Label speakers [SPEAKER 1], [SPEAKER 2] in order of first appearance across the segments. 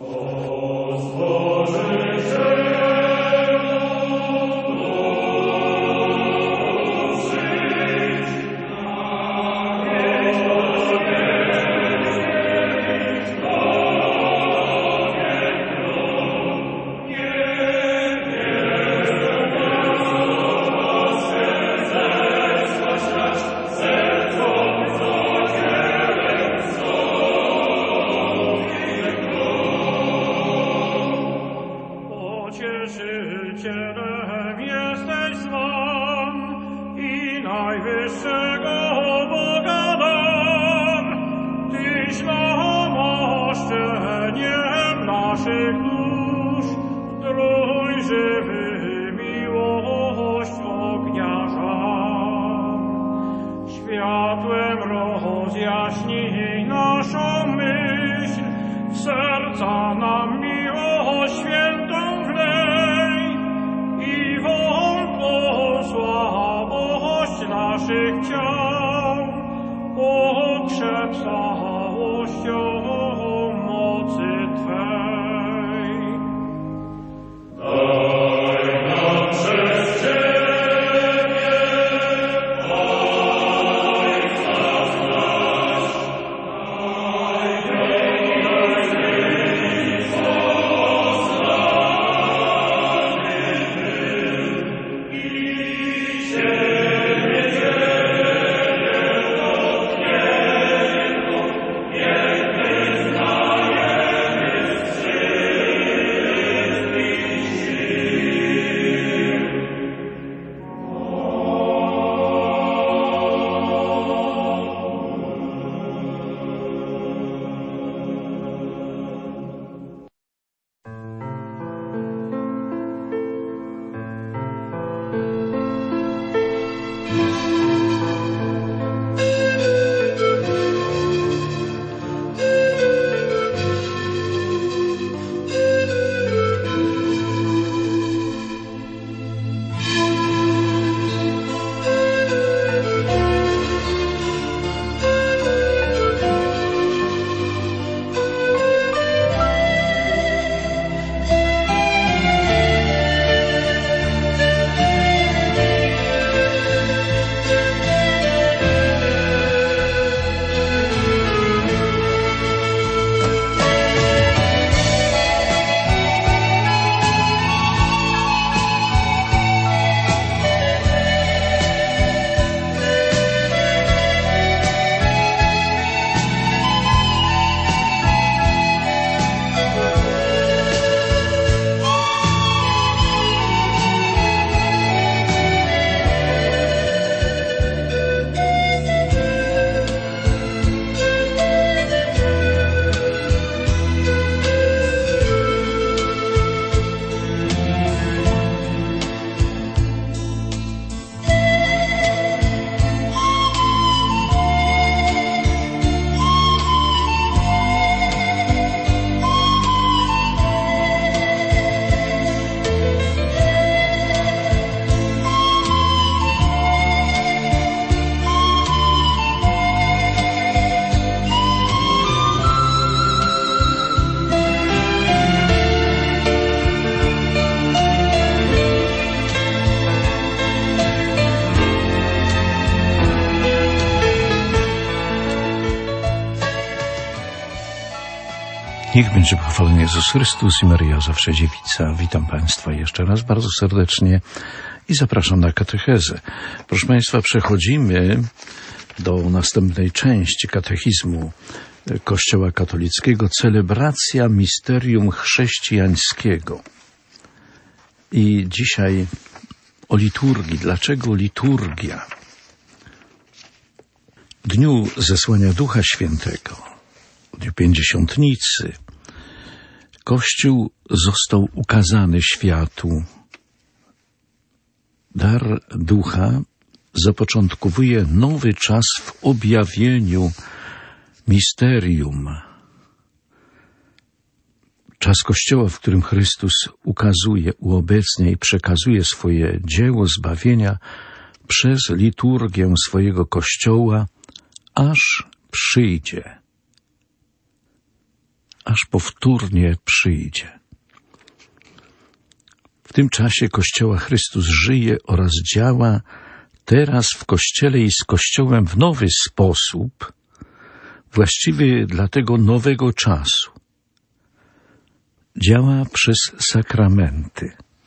[SPEAKER 1] Niech będzie pochwalony Jezus Chrystus i Maryja zawsze dziewica. Witam Państwa jeszcze raz bardzo serdecznie i zapraszam na katechezę. Proszę Państwa, przechodzimy do następnej części katechizmu Kościoła katolickiego, celebracja misterium chrześcijańskiego. I dzisiaj o liturgii. Dlaczego liturgia? W dniu zesłania Ducha Świętego, w dniu Pięćdziesiątnicy, Kościół został ukazany światu. Dar Ducha zapoczątkowuje nowy czas w objawieniu misterium. Czas Kościoła, w którym Chrystus ukazuje, uobecnia i przekazuje swoje dzieło zbawienia przez liturgię swojego Kościoła, aż przyjdzie. aż powtórnie przyjdzie. W tym czasie Kościoła Chrystus żyje oraz działa teraz w Kościele i z Kościołem w nowy sposób, właściwy dla tego nowego czasu. Działa przez sakramenty.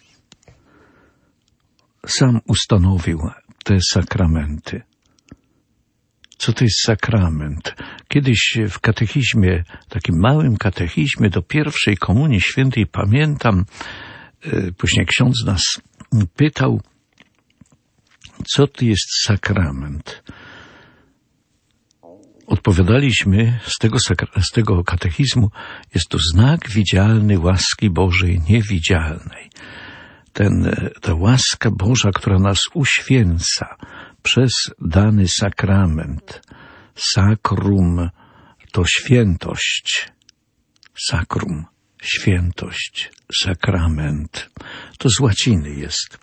[SPEAKER 1] Sam ustanowił te sakramenty. Co to jest sakrament? Kiedyś w katechizmie, takim małym katechizmie do pierwszej komunii świętej pamiętam, później ksiądz nas pytał, co to jest sakrament. Odpowiadaliśmy z tego katechizmu, jest to znak widzialny łaski Bożej niewidzialnej. Ta łaska Boża, która nas uświęca przez dany sakrament. Sakrum to świętość. Sakrum, świętość, sakrament. To z łaciny jest.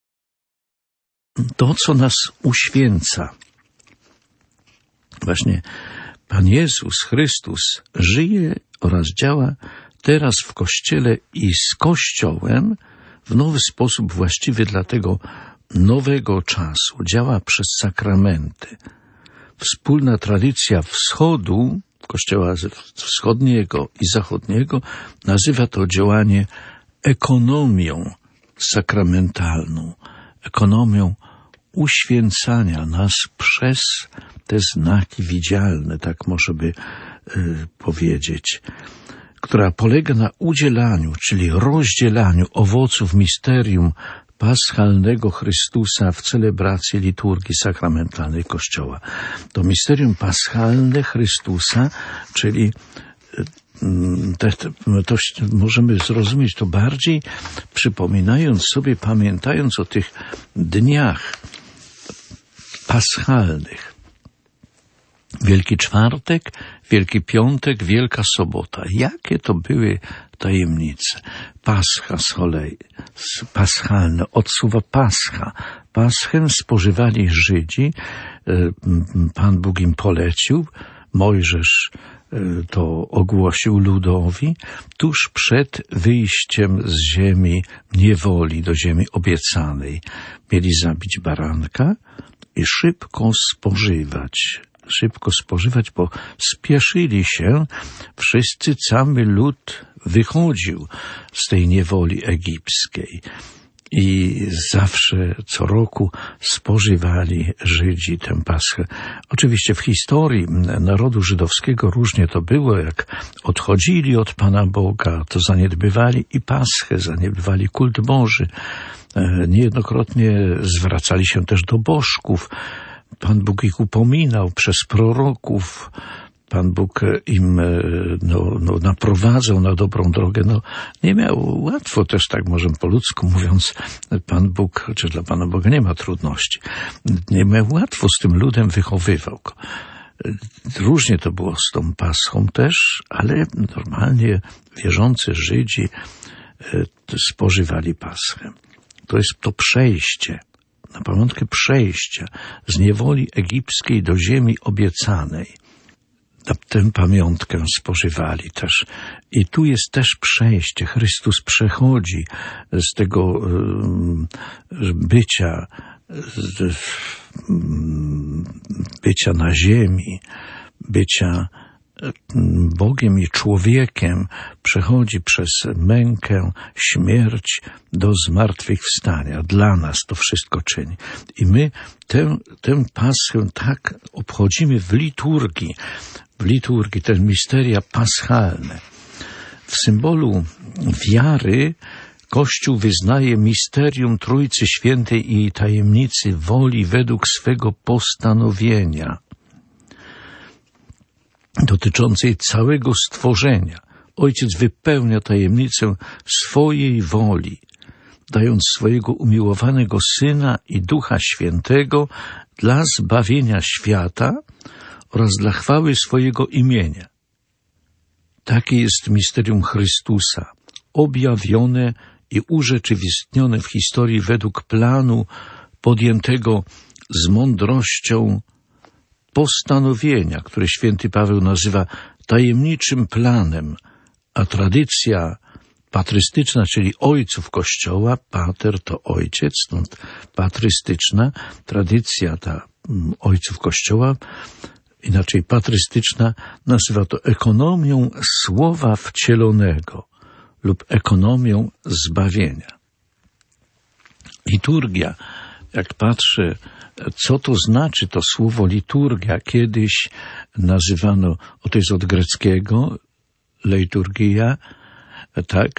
[SPEAKER 1] To, co nas uświęca. Właśnie Pan Jezus Chrystus żyje oraz działa teraz w Kościele i z Kościołem w nowy sposób właściwy dla tego nowego czasu. Działa przez sakramenty. Wspólna tradycja wschodu, Kościoła wschodniego i zachodniego, nazywa to działanie ekonomią sakramentalną, ekonomią uświęcania nas przez te znaki widzialne, tak można by powiedzieć, która polega na udzielaniu, czyli rozdzielaniu owoców misterium paschalnego Chrystusa w celebracji liturgii sakramentalnej Kościoła. To misterium paschalne Chrystusa, czyli to możemy zrozumieć to bardziej, przypominając sobie, pamiętając o tych dniach paschalnych. Wielki Czwartek, Wielki Piątek, Wielka Sobota. Jakie to były tajemnice? Pascha z kolei, paschalne, od słowa pascha. Paschę spożywali Żydzi, Pan Bóg im polecił, Mojżesz to ogłosił ludowi, tuż przed wyjściem z ziemi niewoli do ziemi obiecanej. Mieli zabić baranka i szybko spożywać, bo spieszyli się. Wszyscy, cały lud wychodził z tej niewoli egipskiej. I zawsze, co roku spożywali Żydzi tę Paschę. Oczywiście w historii narodu żydowskiego różnie to było, jak odchodzili od Pana Boga, to zaniedbywali i Paschę, zaniedbywali kult Boży. Niejednokrotnie zwracali się też do bożków. Pan Bóg ich upominał przez proroków. Pan Bóg im naprowadzał na dobrą drogę. Nie miał łatwo też, tak możemy po ludzku mówiąc, Pan Bóg, czy dla Pana Boga nie ma trudności. Nie miał łatwo z tym ludem, wychowywał go. Różnie to było z tą Paschą też, ale normalnie wierzący Żydzi spożywali Paschę. To jest to przejście, na pamiątkę przejścia z niewoli egipskiej do ziemi obiecanej. Tę pamiątkę spożywali też. I tu jest też przejście. Chrystus przechodzi z tego bycia na ziemi, bycia Bogiem i człowiekiem, przechodzi przez mękę, śmierć do zmartwychwstania. Dla nas to wszystko czyni. I my tę Paschę tak obchodzimy w liturgii, te misteria paschalne. W symbolu wiary Kościół wyznaje misterium Trójcy Świętej i jej tajemnicy woli według swego postanowienia dotyczącej całego stworzenia. Ojciec wypełnia tajemnicę swojej woli, dając swojego umiłowanego Syna i Ducha Świętego dla zbawienia świata oraz dla chwały swojego imienia. Takie jest misterium Chrystusa, objawione i urzeczywistnione w historii według planu podjętego z mądrością postanowienia, które święty Paweł nazywa tajemniczym planem a tradycja patrystyczna, czyli ojców Kościoła, pater to ojciec, stąd patrystyczna, tradycja ta ojców Kościoła, inaczej patrystyczna, nazywa to ekonomią słowa wcielonego lub ekonomią zbawienia. Liturgia, jak patrzę, co to znaczy to słowo liturgia, kiedyś nazywano, to jest od greckiego, liturgia, tak,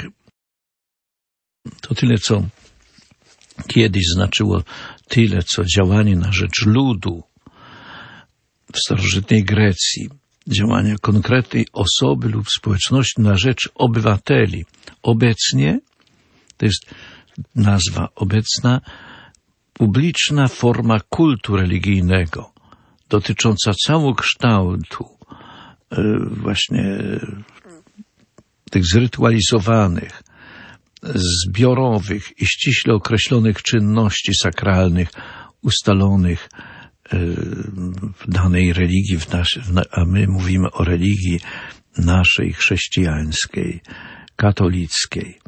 [SPEAKER 1] to tyle, co kiedyś znaczyło tyle, co działanie na rzecz ludu w starożytnej Grecji, działania konkretnej osoby lub społeczności na rzecz obywateli. Obecnie, to jest nazwa obecna, publiczna forma kultu religijnego, dotycząca całokształtu właśnie tych zrytualizowanych, zbiorowych i ściśle określonych czynności sakralnych ustalonych w danej religii, a my mówimy o religii naszej chrześcijańskiej, katolickiej.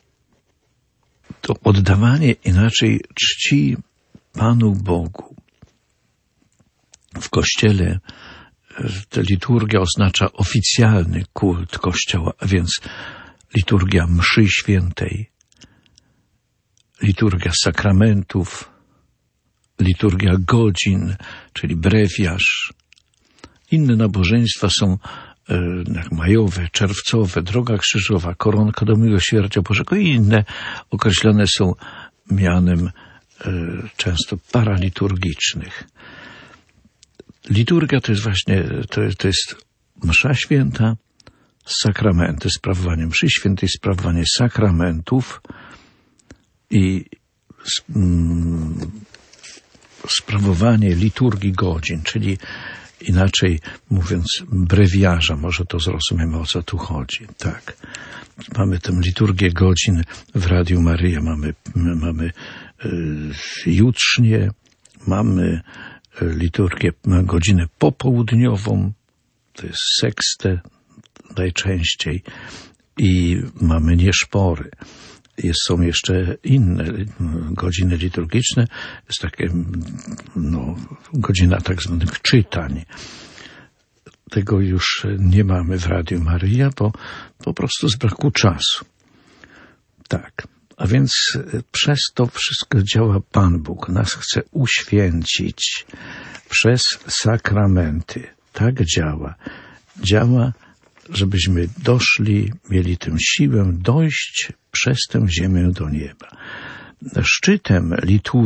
[SPEAKER 1] To oddawanie inaczej czci Panu Bogu. W Kościele ta liturgia oznacza oficjalny kult Kościoła, a więc liturgia mszy świętej, liturgia sakramentów, liturgia godzin, czyli brewiarz. Inne nabożeństwa są jak majowe, czerwcowe, droga krzyżowa, koronka do miłosierdzia Bożego i inne określone są mianem często paraliturgicznych. Liturgia to jest właśnie, to jest msza święta, sakramenty, sprawowanie mszy świętej, sprawowanie sakramentów i sprawowanie liturgii godzin, czyli inaczej mówiąc brewiarza, może to zrozumiemy, o co tu chodzi. Tak. Mamy tę liturgię godzin w Radiu Maryja, mamy jutrznie, mamy liturgię, godzinę popołudniową, to jest sekstę najczęściej i mamy nieszpory. Są jeszcze inne godziny liturgiczne, jest takie, godzina tak zwanych czytań. Tego już nie mamy w Radiu Maryja, bo po prostu z braku czasu. Tak, a więc przez to wszystko działa Pan Bóg. Nas chce uświęcić przez sakramenty. Tak działa. Działa, żebyśmy doszli, mieli tę siłę dojść przez tę ziemię do nieba. Szczytem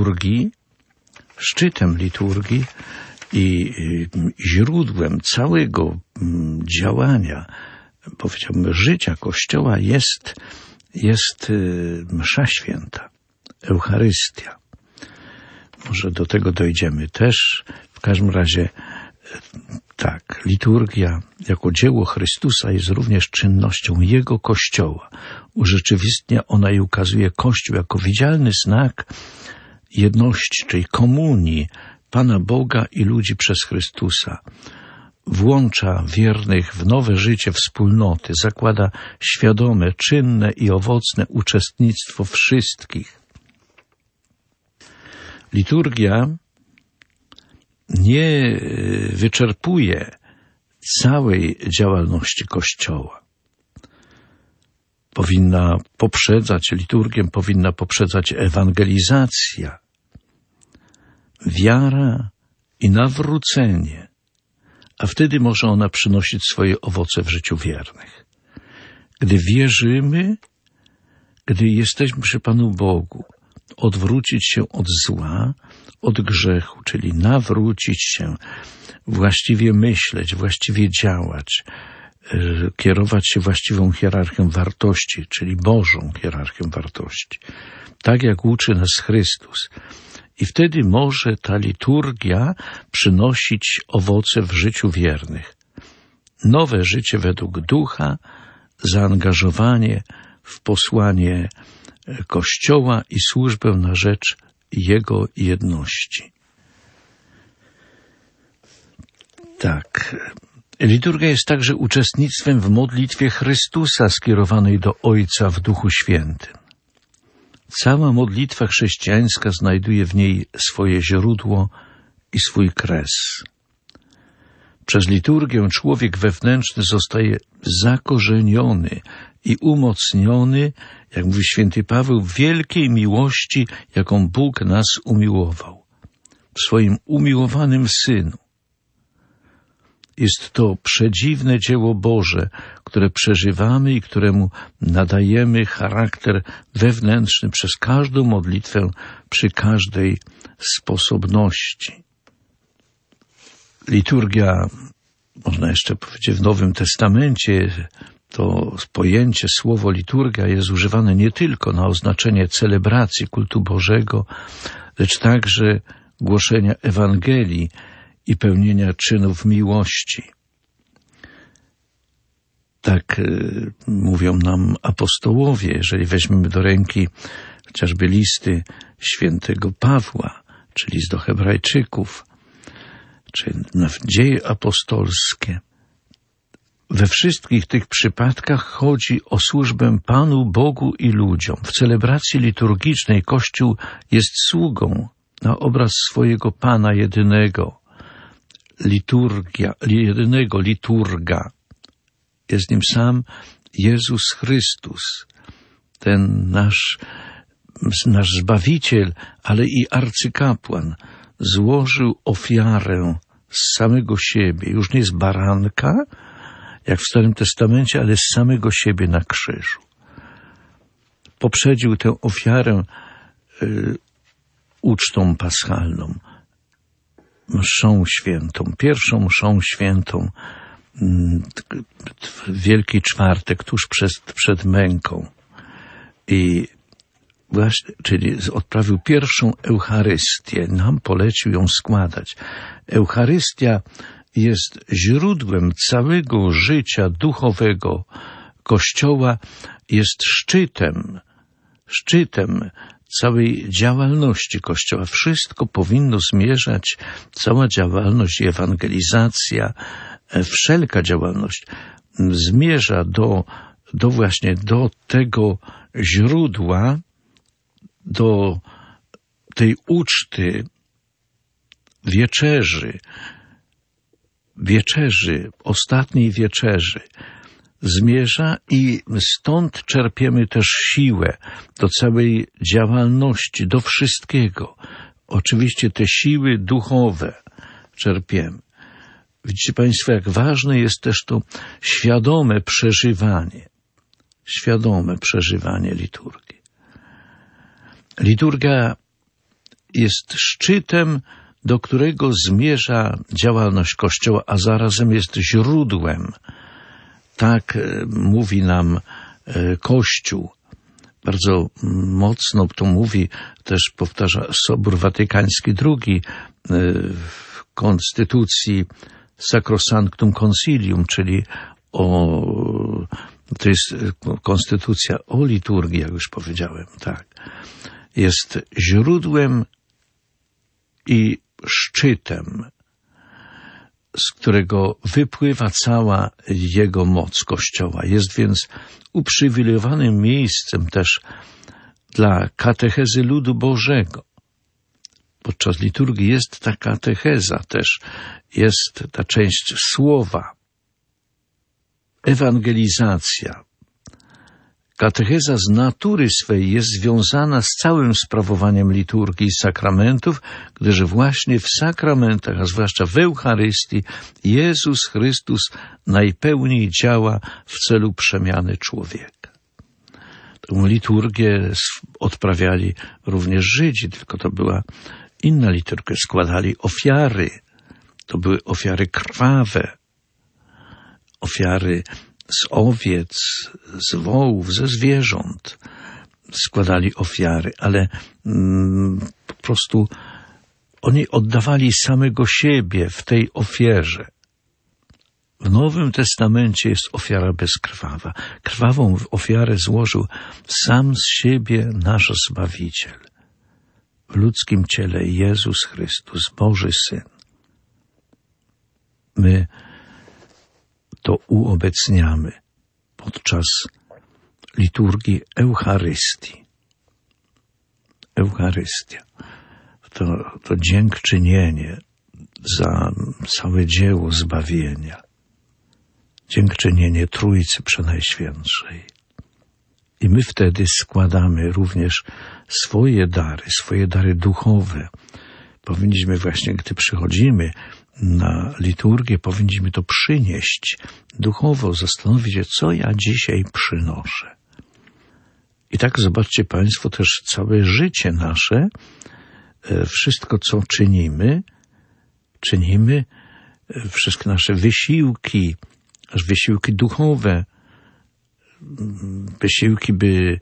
[SPEAKER 1] liturgii i źródłem całego działania, powiedziałbym, życia Kościoła jest msza święta, Eucharystia. Może do tego dojdziemy też. W każdym razie tak, liturgia jako dzieło Chrystusa jest również czynnością Jego Kościoła. Urzeczywistnia ona i ukazuje Kościół jako widzialny znak jedności, czyli komunii Pana Boga i ludzi przez Chrystusa. Włącza wiernych w nowe życie wspólnoty, zakłada świadome, czynne i owocne uczestnictwo wszystkich. Liturgia nie wyczerpuje całej działalności Kościoła. Liturgię powinna poprzedzać ewangelizacja, wiara i nawrócenie, a wtedy może ona przynosić swoje owoce w życiu wiernych. Gdy wierzymy, gdy jesteśmy przy Panu Bogu, odwrócić się od zła, od grzechu, czyli nawrócić się, właściwie myśleć, właściwie działać, kierować się właściwą hierarchią wartości, czyli Bożą hierarchią wartości, tak jak uczy nas Chrystus. I wtedy może ta liturgia przynosić owoce w życiu wiernych. Nowe życie według ducha, zaangażowanie w posłanie Kościoła i służbę na rzecz Jego jedności. Tak, Liturgia jest także uczestnictwem w modlitwie Chrystusa skierowanej do Ojca w Duchu Świętym. Cała modlitwa chrześcijańska znajduje w niej swoje źródło i swój kres. Przez liturgię człowiek wewnętrzny zostaje zakorzeniony i umocniony, jak mówi święty Paweł, w wielkiej miłości, jaką Bóg nas umiłował, w swoim umiłowanym Synu. Jest to przedziwne dzieło Boże, które przeżywamy i któremu nadajemy charakter wewnętrzny przez każdą modlitwę, przy każdej sposobności. Liturgia, można jeszcze powiedzieć, w Nowym Testamencie to pojęcie, słowo liturgia jest używane nie tylko na oznaczenie celebracji kultu Bożego, lecz także głoszenia Ewangelii i pełnienia czynów miłości. Tak mówią nam apostołowie, jeżeli weźmiemy do ręki chociażby listy świętego Pawła, czy list do Hebrajczyków, czy dzieje apostolskie. We wszystkich tych przypadkach chodzi o służbę Panu Bogu i ludziom. W celebracji liturgicznej Kościół jest sługą na obraz swojego Pana jedynego. Liturga. Jest nim sam Jezus Chrystus, ten nasz Zbawiciel, ale i arcykapłan, złożył ofiarę z samego siebie, już nie z baranka, jak w Starym Testamencie, ale z samego siebie na krzyżu. Poprzedził tę ofiarę ucztą paschalną, mszą świętą, pierwszą mszą świętą w Wielki Czwartek, tuż przed męką. I właśnie, czyli odprawił pierwszą Eucharystię, nam polecił ją składać. Eucharystia jest źródłem całego życia duchowego Kościoła, jest szczytem całej działalności Kościoła. Wszystko powinno zmierzać, cała działalność i ewangelizacja, wszelka działalność zmierza właśnie do tego źródła, do tej uczty ostatniej wieczerzy zmierza i stąd czerpiemy też siłę do całej działalności, do wszystkiego. Oczywiście te siły duchowe czerpiemy. Widzicie Państwo, jak ważne jest też to świadome przeżywanie liturgii. Liturgia jest szczytem, do którego zmierza działalność Kościoła, a zarazem jest źródłem. Tak mówi nam Kościół. Bardzo mocno to mówi, też powtarza Sobór Watykański II w konstytucji Sacrosanctum Concilium, czyli to jest konstytucja o liturgii, jak już powiedziałem, tak. Jest źródłem i szczytem, z którego wypływa cała jego moc Kościoła. Jest więc uprzywilejowanym miejscem też dla katechezy ludu Bożego. Podczas liturgii jest ta katecheza też, jest ta część słowa, ewangelizacja. Katecheza z natury swej jest związana z całym sprawowaniem liturgii i sakramentów, gdyż właśnie w sakramentach, a zwłaszcza w Eucharystii, Jezus Chrystus najpełniej działa w celu przemiany człowieka. Tę liturgię odprawiali również Żydzi, tylko to była inna liturgia. Składali ofiary. To były ofiary krwawe, ofiary z owiec, z wołów, ze zwierząt składali ofiary, ale po prostu oni oddawali samego siebie w tej ofierze. W Nowym Testamencie jest ofiara bezkrwawa. Krwawą ofiarę złożył sam z siebie nasz Zbawiciel. W ludzkim ciele Jezus Chrystus, Boży Syn. My to uobecniamy podczas liturgii Eucharystii. Eucharystia to dziękczynienie za całe dzieło zbawienia. Dziękczynienie Trójcy Przenajświętszej. I my wtedy składamy również swoje dary duchowe. Powinniśmy właśnie, gdy przychodzimy na liturgię, powinniśmy to przynieść duchowo, zastanowić się, co ja dzisiaj przynoszę. I tak zobaczcie Państwo też całe życie nasze, wszystko co czynimy, wszystkie nasze wysiłki, aż wysiłki duchowe, wysiłki, by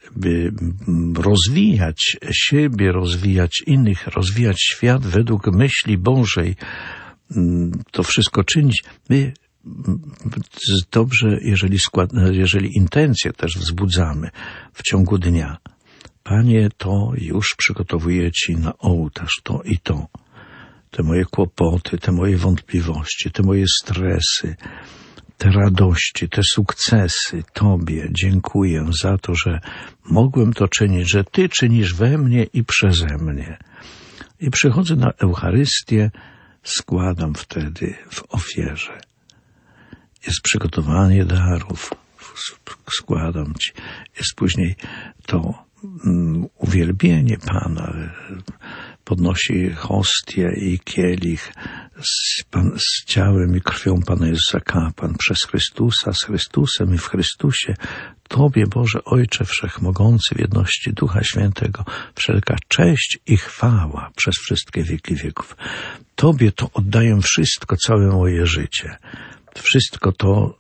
[SPEAKER 1] rozwijać siebie, rozwijać innych, rozwijać świat według myśli Bożej, to wszystko czynić. My dobrze, jeżeli intencje też wzbudzamy w ciągu dnia. Panie, to już przygotowuję Ci na ołtarz, to i to. Te moje kłopoty, te moje wątpliwości, te moje stresy, te radości, te sukcesy. Tobie dziękuję za to, że mogłem to czynić, że Ty czynisz we mnie i przeze mnie. I przychodzę na Eucharystię, składam wtedy w ofierze. Jest przygotowanie darów, składam Ci. Jest później to uwielbienie Pana, podnosi hostię i kielich z ciałem i krwią Pana Jezusa kapłan przez Chrystusa, z Chrystusem i w Chrystusie. Tobie, Boże Ojcze Wszechmogący, w jedności Ducha Świętego, wszelka cześć i chwała przez wszystkie wieki wieków. Tobie to oddaję wszystko, całe moje życie. Wszystko to,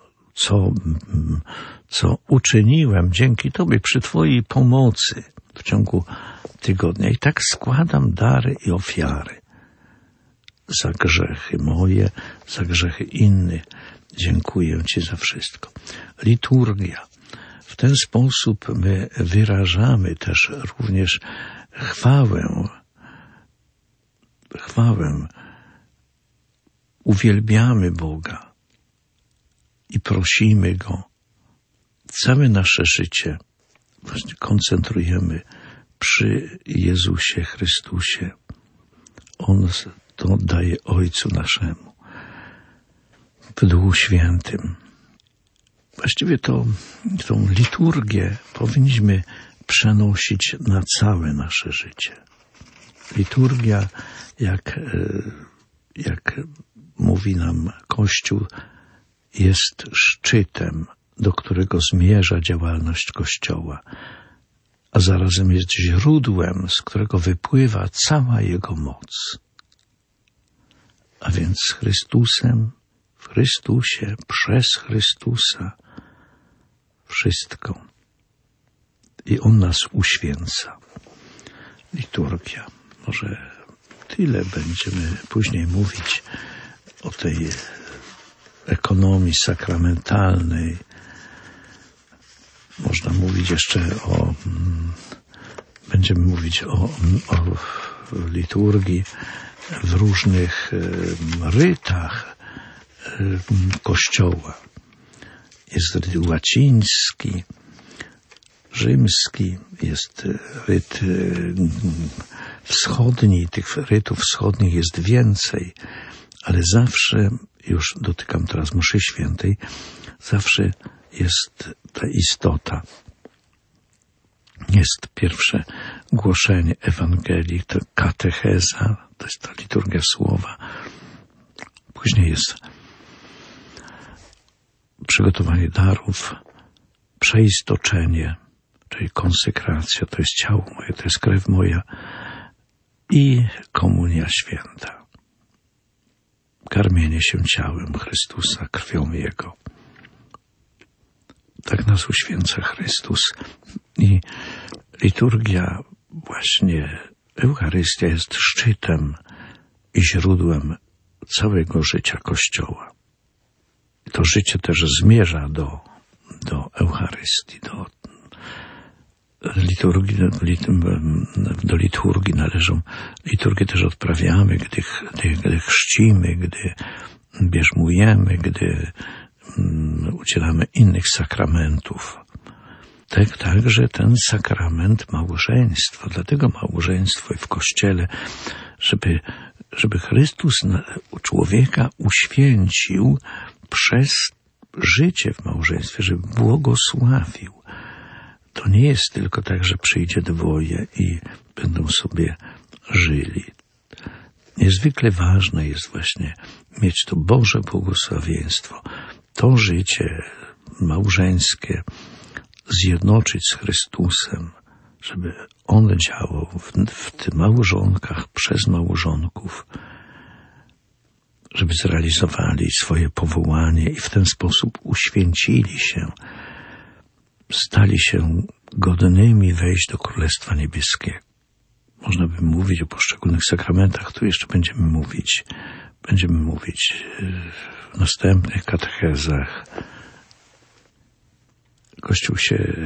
[SPEAKER 1] co uczyniłem dzięki Tobie przy Twojej pomocy w ciągu tygodnia. I tak składam dary i ofiary za grzechy moje, za grzechy innych. Dziękuję Ci za wszystko. Liturgia. W ten sposób my wyrażamy też również chwałę, uwielbiamy Boga i prosimy Go. Całe nasze życie właśnie koncentrujemy przy Jezusie Chrystusie. On to daje Ojcu naszemu w Duchu Świętym. Właściwie tą liturgię powinniśmy przenosić na całe nasze życie. Liturgia, jak mówi nam Kościół, jest szczytem, do którego zmierza działalność Kościoła, a zarazem jest źródłem, z którego wypływa cała Jego moc. A więc z Chrystusem, w Chrystusie, przez Chrystusa wszystko. I On nas uświęca. Liturgia. Może tyle będziemy później mówić o tej ekonomii sakramentalnej. Można mówić jeszcze będziemy mówić o liturgii w różnych rytach Kościoła. Jest ryt łaciński, rzymski, jest ryt wschodni, tych rytów wschodnich jest więcej, ale zawsze, już dotykam teraz mszy świętej, zawsze jest ta istota. Jest pierwsze głoszenie Ewangelii, to katecheza, to jest ta liturgia słowa. Później jest przygotowanie darów, przeistoczenie, czyli konsekracja, to jest ciało moje, to jest krew moja i komunia święta. Karmienie się ciałem Chrystusa, krwią Jego. Tak nas uświęca Chrystus. I liturgia, właśnie Eucharystia jest szczytem i źródłem całego życia Kościoła. I to życie też zmierza do Eucharystii, do liturgii. Do liturgii należą, liturgię też odprawiamy, gdy chrzcimy, gdy bierzmujemy, gdy udzielamy innych sakramentów. Tak, także ten sakrament małżeństwa. Dlatego małżeństwo w Kościele, żeby Chrystus człowieka uświęcił przez życie w małżeństwie, żeby błogosławił. To nie jest tylko tak, że przyjdzie dwoje i będą sobie żyli. Niezwykle ważne jest właśnie mieć to Boże błogosławieństwo, to życie małżeńskie zjednoczyć z Chrystusem, żeby On działał w tych małżonkach, przez małżonków, żeby zrealizowali swoje powołanie i w ten sposób uświęcili się, stali się godnymi wejść do Królestwa Niebieskiego. Można by mówić o poszczególnych sakramentach, tu jeszcze będziemy mówić w następnych katechezach. Kościół się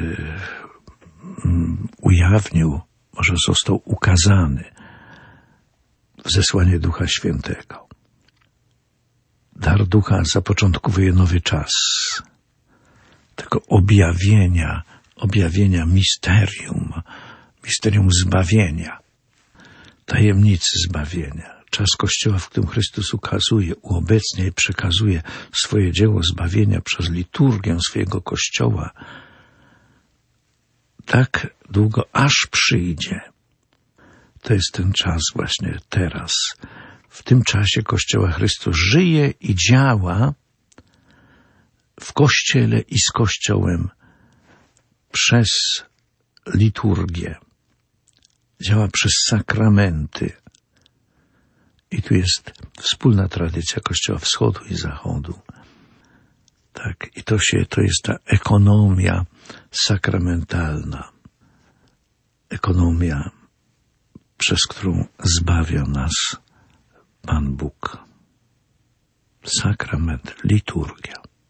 [SPEAKER 1] ujawnił, może został ukazany w zesłaniu Ducha Świętego. Dar Ducha zapoczątkowuje nowy czas tego objawienia misterium zbawienia, tajemnicy zbawienia. Czas Kościoła, w którym Chrystus uobecnia i przekazuje swoje dzieło zbawienia przez liturgię swojego Kościoła, tak długo, aż przyjdzie. To jest ten czas właśnie teraz. W tym czasie Kościoła Chrystus żyje i działa w Kościele i z Kościołem przez liturgię. Działa przez sakramenty. I tu jest wspólna tradycja Kościoła Wschodu i Zachodu. Tak, i to jest ta ekonomia sakramentalna. Ekonomia, przez którą zbawia nas Pan Bóg. Sakrament, liturgia.